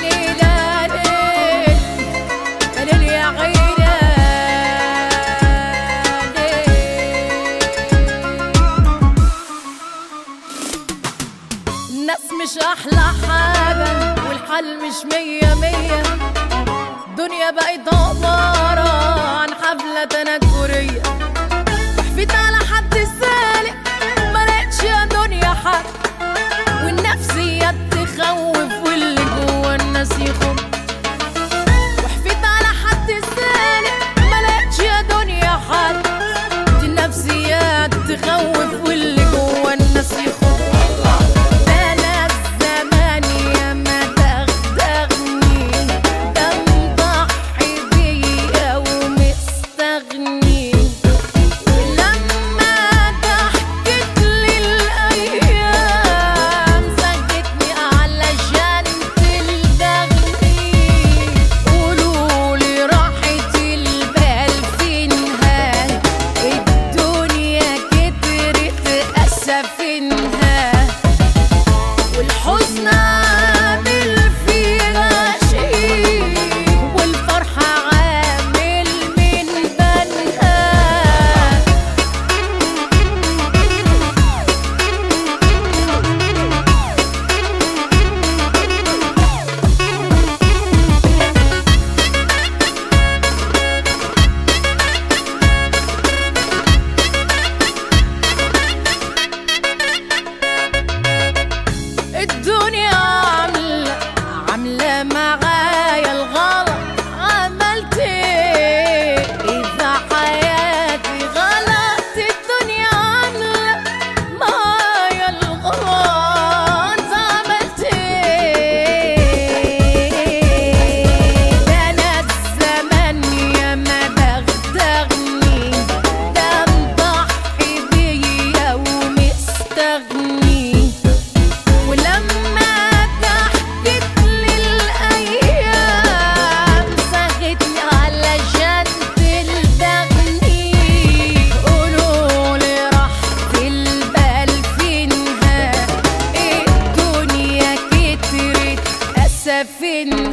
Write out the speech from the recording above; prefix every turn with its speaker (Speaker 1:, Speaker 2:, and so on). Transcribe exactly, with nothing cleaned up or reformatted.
Speaker 1: الناس مش احلى حاجة والحال مش مية مية. دنيا بقت عبارة عن حفلة تنكرية. وحفيت على حد سالك ملقتش يا دنيا حد، والنفسيات تخوف واللي جوا الناس يخم. وحفيت على حد سالك ملقتش يا دنيا حد، النفسيات تخوف واللي جوا الناس يخم. والحزن عامل فيها شيء والفرحة عامل من بنها. الدنيا عاملة عاملة معايا الغلط. عملت ايه إذا حياتي غلط؟ الدنيا عاملة معايا الغلط. عملت ايه؟ ده أنا الزمن ياما بغدغني، ده مضحي بيا ومستغني. ولما ضحكت للأيام ساقتني علشان تلدغني. قولولي راحة البال فينها، الدنيا كترت أسفنها.